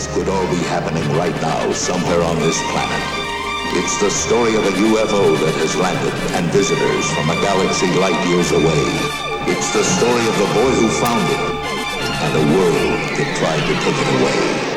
could all be happening right now somewhere on this planet. It's the story of a UFO that has landed and visitors from a galaxy light years away. It's the story of the boy who found it and a world that tried to take it away.